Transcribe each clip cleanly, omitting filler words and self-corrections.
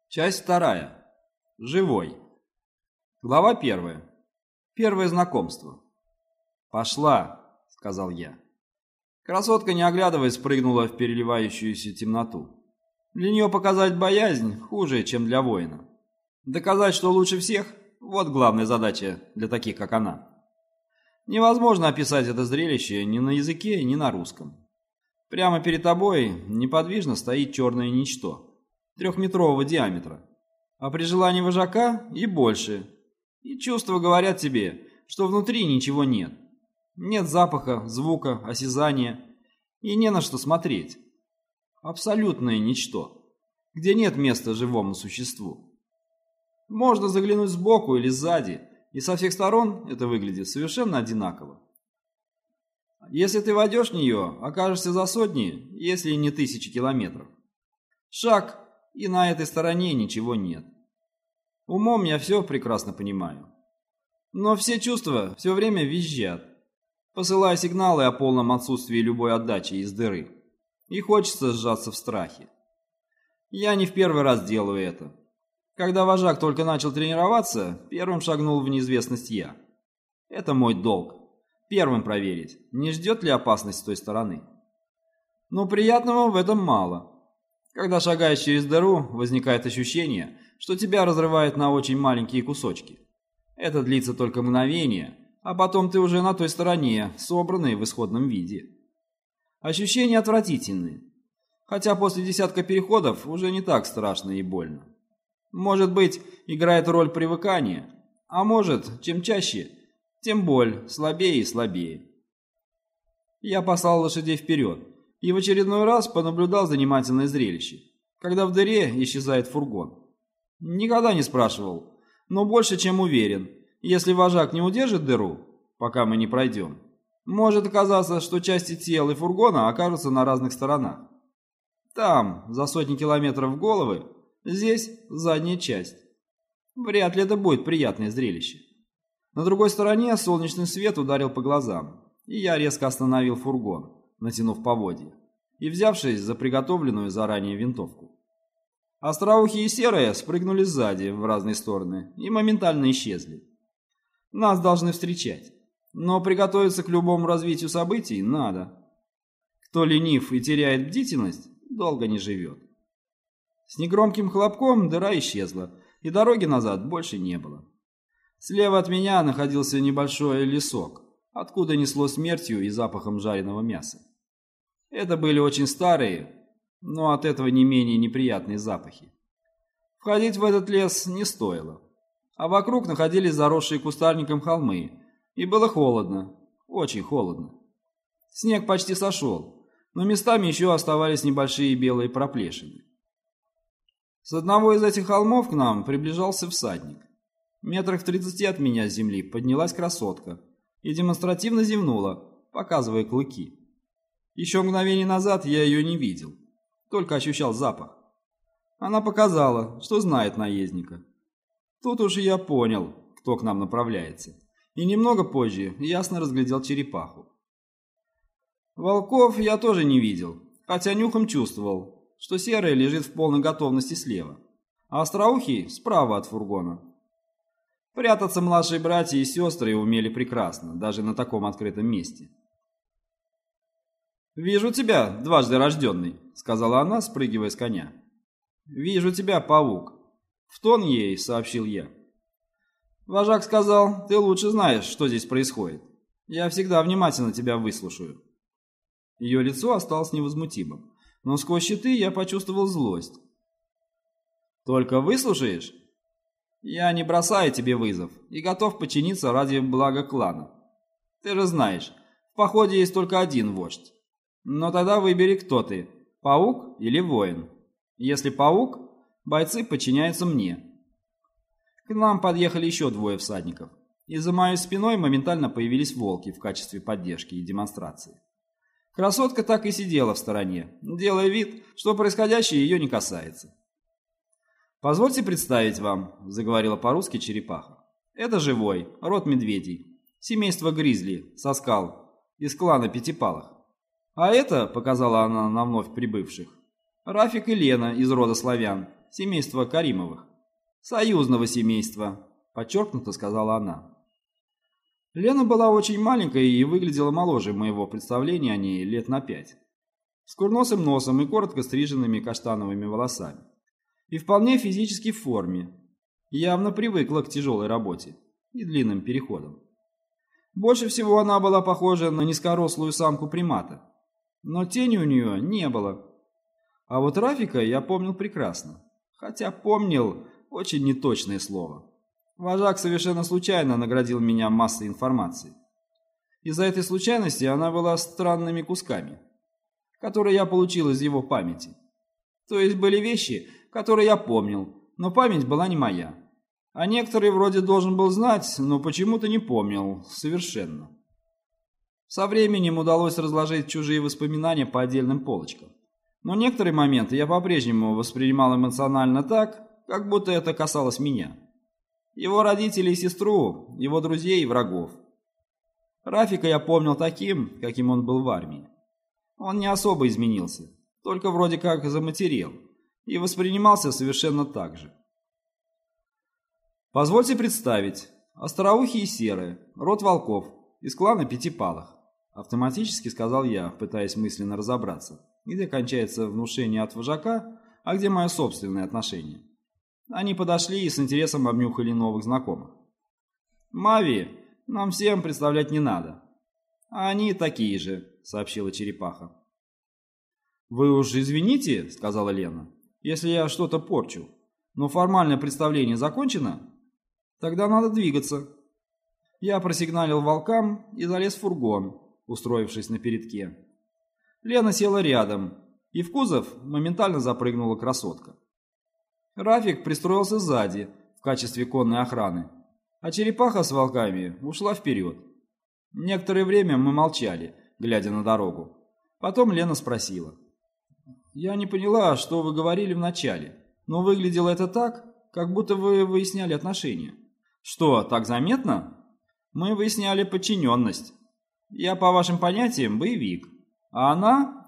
Часть вторая. Живой. Глава первая. Первое знакомство. «Пошла», — сказал я. Красотка, не оглядываясь, прыгнула в переливающуюся темноту. Для нее показать боязнь хуже, чем для воина. Доказать, что лучше всех — вот главная задача для таких, как она. Невозможно описать это зрелище ни на языке, ни на русском. Прямо перед тобой неподвижно стоит черное ничто, 3-метрового диаметра, а при желании вожака и больше. И чувства говорят тебе, что внутри ничего нет. Нет запаха, звука, осязания, и не на что смотреть. Абсолютное ничто, где нет места живому существу. Можно заглянуть сбоку или сзади, и со всех сторон это выглядит совершенно одинаково. Если ты войдешь в нее, окажешься за сотни, если не тысячи километров. Шаг, и на этой стороне ничего нет. Умом я все прекрасно понимаю. Но все чувства все время визжат, посылая сигналы о полном отсутствии любой отдачи из дыры. И хочется сжаться в страхе. Я не в первый раз делаю это. Когда вожак только начал тренироваться, первым шагнул в неизвестность я. Это мой долг. Первым проверить, не ждет ли опасность с той стороны. Но приятного в этом мало. Когда шагаешь через дыру, возникает ощущение, что тебя разрывает на очень маленькие кусочки. Это длится только мгновение, а потом ты уже на той стороне, собранный в исходном виде. Ощущения отвратительные, хотя после десятка переходов уже не так страшно и больно. Может быть, играет роль привыкания, а может, чем чаще, тем боль слабее и слабее. Я послал лошадей вперед и в очередной раз понаблюдал занимательное зрелище, когда в дыре исчезает фургон. Никогда не спрашивал, но больше чем уверен, если вожак не удержит дыру, пока мы не пройдем, может оказаться, что части тел и фургона окажутся на разных сторонах. Там, за сотни километров головы, здесь задняя часть. Вряд ли это будет приятное зрелище. На другой стороне солнечный свет ударил по глазам, и я резко остановил фургон, натянув поводья, и взявшись за приготовленную заранее винтовку. Остроухие и серые спрыгнули сзади в разные стороны и моментально исчезли. Нас должны встречать, но приготовиться к любому развитию событий надо. Кто ленив и теряет бдительность, долго не живет. С негромким хлопком дыра исчезла, и дороги назад больше не было. Слева от меня находился небольшой лесок, откуда несло смертью и запахом жареного мяса. Это были очень старые, но от этого не менее неприятные запахи. Входить в этот лес не стоило, а вокруг находились заросшие кустарником холмы, и было холодно, очень холодно. Снег почти сошел, но местами еще оставались небольшие белые проплешины. С одного из этих холмов к нам приближался всадник. Метрах в 30 от меня с земли поднялась красотка и демонстративно зевнула, показывая клыки. Еще мгновение назад я ее не видел, только ощущал запах. Она показала, что знает наездника. Тут уж и я понял, кто к нам направляется, и немного позже ясно разглядел черепаху. Волков я тоже не видел, хотя нюхом чувствовал, что серая лежит в полной готовности слева, а остроухий справа от фургона. Прятаться младшие братья и сестры умели прекрасно, даже на таком открытом месте. «Вижу тебя, дважды рожденный», — сказала она, спрыгивая с коня. «Вижу тебя, паук», — в тон ей сообщил я. «Вожак сказал, ты лучше знаешь, что здесь происходит. Я всегда внимательно тебя выслушаю». Ее лицо осталось невозмутимым, но сквозь щиты я почувствовал злость. «Только выслушаешь? Я не бросаю тебе вызов и готов подчиниться ради блага клана. Ты же знаешь, в походе есть только один вождь. Но тогда выбери, кто ты, паук или воин. Если паук, бойцы подчиняются мне». К нам подъехали еще 2 всадников, и за моей спиной моментально появились волки в качестве поддержки и демонстрации. Красотка так и сидела в стороне, делая вид, что происходящее ее не касается. «Позвольте представить вам», — заговорила по-русски черепаха. «Это живой, род медведей, семейство гризли, со скал, из клана Пятипалых. А это, — показала она на вновь прибывших, — Рафик и Лена из рода славян, семейства Каримовых. Союзного семейства, подчеркнуто сказала она. Лена была очень маленькой и выглядела моложе моего представления о ней лет на 5. С курносым носом и коротко стриженными каштановыми волосами. И вполне физически в форме. Явно привыкла к тяжелой работе и длинным переходам. Больше всего она была похожа на низкорослую самку примата. Но тени у нее не было. А вот Рафика я помнил прекрасно. Хотя помнил очень неточное слово. Вожак совершенно случайно наградил меня массой информации. Из-за этой случайности она была странными кусками, которые я получил из его памяти. То есть были вещи, которые я помнил, но память была не моя. А некоторые вроде должен был знать, но почему-то не помнил совершенно. Со временем удалось разложить чужие воспоминания по отдельным полочкам. Но некоторые моменты я по-прежнему воспринимал эмоционально так, как будто это касалось меня. Его родителей и сестру, его друзей и врагов. Рафика я помнил таким, каким он был в армии. Он не особо изменился, только вроде как заматерел, и воспринимался совершенно так же. Позвольте представить, остроухие и серые, род волков, из клана Пятипалых, автоматически сказал я, пытаясь мысленно разобраться, где кончается внушение от вожака, а где мое собственное отношение. Они подошли и с интересом обнюхали новых знакомых. «Мави нам всем представлять не надо. А они такие же», — сообщила черепаха. «Вы уж извините», — сказала Лена, — «если я что-то порчу. Но формальное представление закончено? Тогда надо двигаться». Я просигналил волкам и залез в фургон, устроившись на передке. Лена села рядом, и в кузов моментально запрыгнула красотка. Рафик пристроился сзади, в качестве конной охраны, а черепаха с волками ушла вперед. Некоторое время мы молчали, глядя на дорогу. Потом Лена спросила. «Я не поняла, что вы говорили вначале, но выглядело это так, как будто вы выясняли отношения». «Что, так заметно?» «Мы выясняли подчиненность. Я, по вашим понятиям, боевик, а она...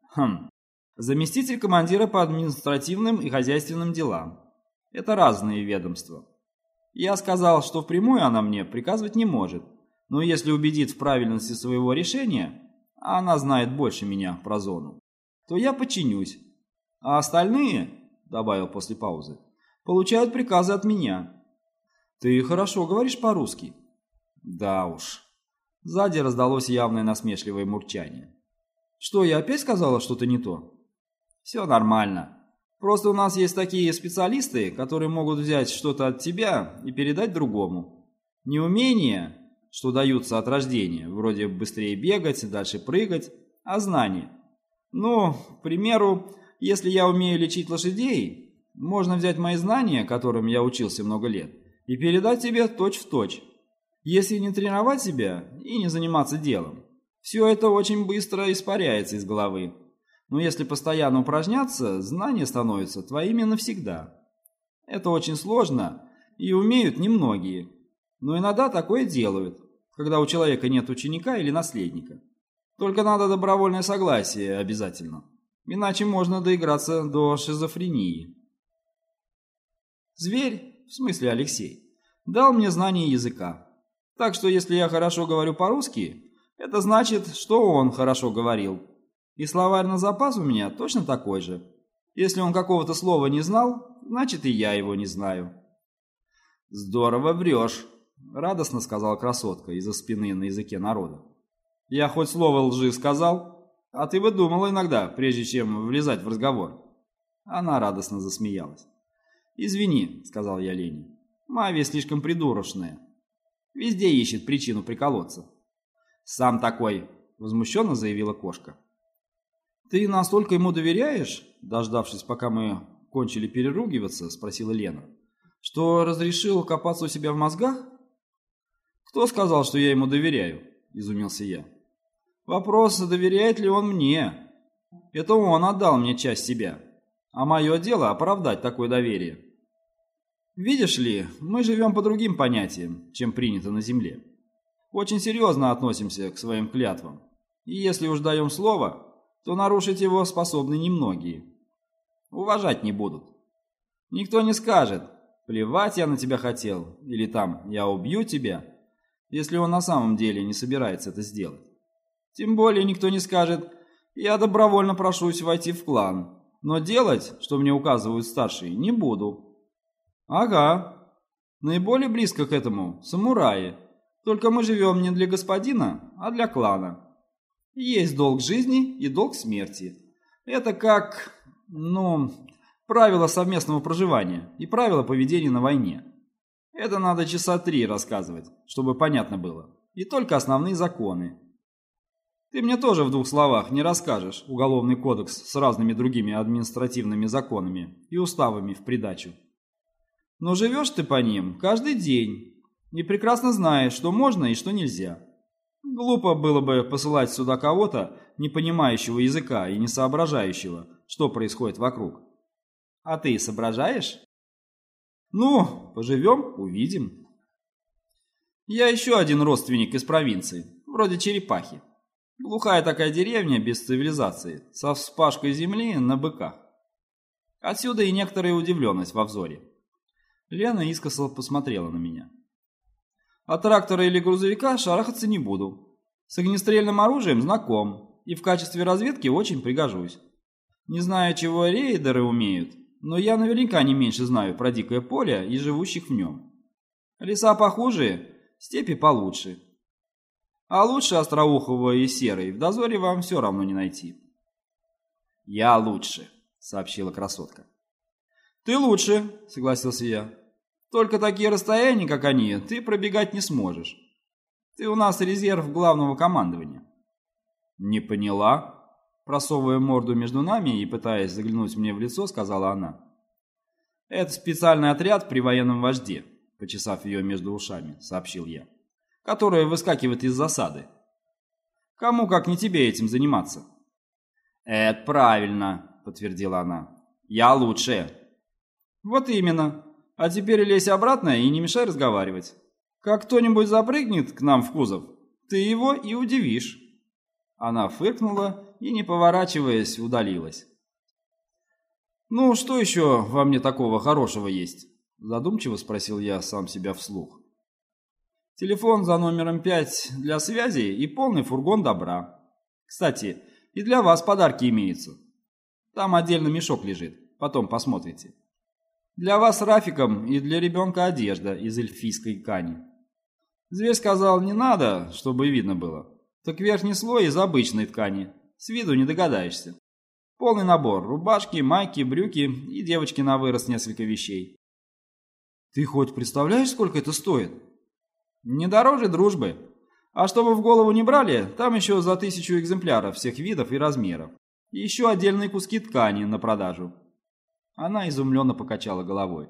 заместитель командира по административным и хозяйственным делам. Это разные ведомства. Я сказал, что впрямую она мне приказывать не может, но если убедит в правильности своего решения, а она знает больше меня про зону, то я подчинюсь. А остальные, добавил после паузы, получают приказы от меня». «Ты хорошо говоришь по-русски». «Да уж». Сзади раздалось явное насмешливое мурчание. «Что, я опять сказала что-то не то?» «Все нормально. Просто у нас есть такие специалисты, которые могут взять что-то от тебя и передать другому. Не умения, что даются от рождения, вроде быстрее бегать, дальше прыгать, а знания. Ну, к примеру, если я умею лечить лошадей, можно взять мои знания, которым я учился много лет, и передать тебе точь-в-точь. Если не тренировать себя и не заниматься делом, все это очень быстро испаряется из головы. Но если постоянно упражняться, знания становятся твоими навсегда. Это очень сложно, и умеют немногие. Но иногда такое делают, когда у человека нет ученика или наследника. Только надо добровольное согласие обязательно. Иначе можно доиграться до шизофрении. Зверь, в смысле Алексей, дал мне знание языка. Так что если я хорошо говорю по-русски, это значит, что он хорошо говорил. И словарь на запас у меня точно такой же. Если он какого-то слова не знал, значит и я его не знаю. «Здорово врешь», — радостно сказала красотка из-за спины на языке народа. «Я хоть слово лжи сказал, а ты выдумала иногда, прежде чем влезать в разговор». Она радостно засмеялась. «Извини», — сказал я Лене, — «Мави слишком придурочная. Везде ищет причину приколоться». «Сам такой», — возмущенно заявила кошка. «Ты настолько ему доверяешь?» — дождавшись, пока мы кончили переругиваться, спросила Лена. «Что разрешил копаться у себя в мозгах?» «Кто сказал, что я ему доверяю?» — изумился я. «Вопрос, доверяет ли он мне. Это он отдал мне часть себя, а мое дело оправдать такое доверие. Видишь ли, мы живем по другим понятиям, чем принято на Земле. Очень серьезно относимся к своим клятвам, и если уж даем слово, то нарушить его способны немногие. Уважать не будут. Никто не скажет: плевать я на тебя хотел, или там я убью тебя, если он на самом деле не собирается это сделать. Тем более никто не скажет: я добровольно прошусь войти в клан, но делать, что мне указывают старшие, не буду. Ага, наиболее близко к этому самураи, только мы живем не для господина, а для клана. Есть долг жизни и долг смерти. Это как, правила совместного проживания и правила поведения на войне. Это надо часа 3 рассказывать, чтобы понятно было. И только основные законы. Ты мне тоже в 2 словах не расскажешь уголовный кодекс с разными другими административными законами и уставами в придачу. Но живешь ты по ним каждый день и прекрасно знаешь, что можно и что нельзя. Глупо было бы посылать сюда кого-то, не понимающего языка и не соображающего, что происходит вокруг. А ты соображаешь? Ну, поживем, увидим. Я еще один родственник из провинции, вроде Черепахи. Глухая такая деревня без цивилизации, со вспашкой земли на быках. Отсюда и некоторая удивленность во взоре. Лена искоса посмотрела на меня. От трактора или грузовика шарахаться не буду. С огнестрельным оружием знаком и в качестве разведки очень пригожусь. Не знаю, чего рейдеры умеют, но я наверняка не меньше знаю про дикое поле и живущих в нем. Леса похуже, степи получше. А лучше Остроухова и Серой в дозоре вам все равно не найти. «Я лучше», — сообщила красотка. «Ты лучше», — согласился я. «Только такие расстояния, как они, ты пробегать не сможешь. Ты у нас резерв главного командования». «Не поняла?» Просовывая морду между нами и пытаясь заглянуть мне в лицо, сказала она. «Это специальный отряд при военном вожде», — почесав ее между ушами, сообщил я, «которая выскакивает из засады. Кому, как не тебе, этим заниматься?» «Это правильно», — подтвердила она. «Я лучшая». «Вот именно. А теперь лезь обратно и не мешай разговаривать. Как кто-нибудь запрыгнет к нам в кузов, ты его и удивишь». Она фыркнула и, не поворачиваясь, удалилась. «Ну, что еще во мне такого хорошего есть?» — задумчиво спросил я сам себя вслух. «Телефон за номером 5 для связи и полный фургон добра. Кстати, и для вас подарки имеются. Там отдельно мешок лежит, потом посмотрите. Для вас с Рафиком и для ребенка одежда из эльфийской ткани. Зверь сказал, не надо, чтобы видно было. Так верхний слой из обычной ткани, с виду не догадаешься. Полный набор, рубашки, майки, брюки и девочки на вырост несколько вещей». «Ты хоть представляешь, сколько это стоит?» «Не дороже дружбы. А чтобы в голову не брали, там еще за 1000 экземпляров всех видов и размеров. И еще отдельные куски ткани на продажу». Она изумленно покачала головой.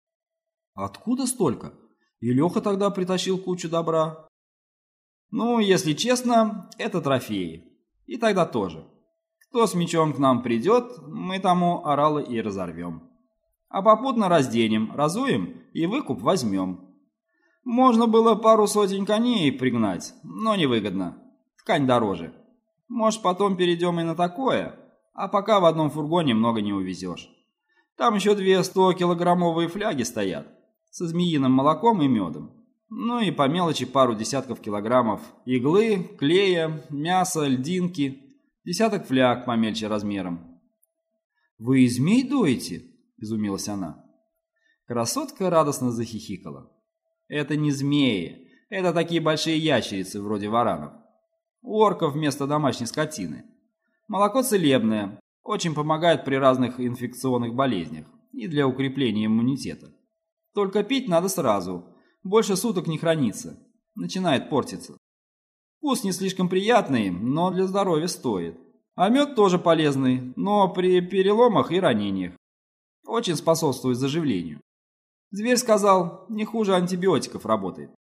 «Откуда столько? И Леха тогда притащил кучу добра». «Ну, если честно, это трофеи. И тогда тоже. Кто с мечом к нам придет, мы тому орала и разорвем. А попутно разденем, разуем и выкуп возьмем. Можно было пару сотен коней пригнать, но невыгодно. Ткань дороже. Может, потом перейдем и на такое, а пока в одном фургоне много не увезешь. Там еще 2 100-килограммовые фляги стоят, со змеиным молоком и медом. Ну и по мелочи пару десятков килограммов иглы, клея, мяса, льдинки, десяток фляг помельче размером». «Вы и змей доите?» – изумилась она. Красотка радостно захихикала. «Это не змеи, это такие большие ящерицы вроде варанов. У орков вместо домашней скотины. Молоко целебное, очень помогает при разных инфекционных болезнях и для укрепления иммунитета. Только пить надо сразу, больше суток не хранится, начинает портиться. Вкус не слишком приятный, но для здоровья стоит. А мед тоже полезный, но при переломах и ранениях. Очень способствует заживлению. Зверь сказал, не хуже антибиотиков работает.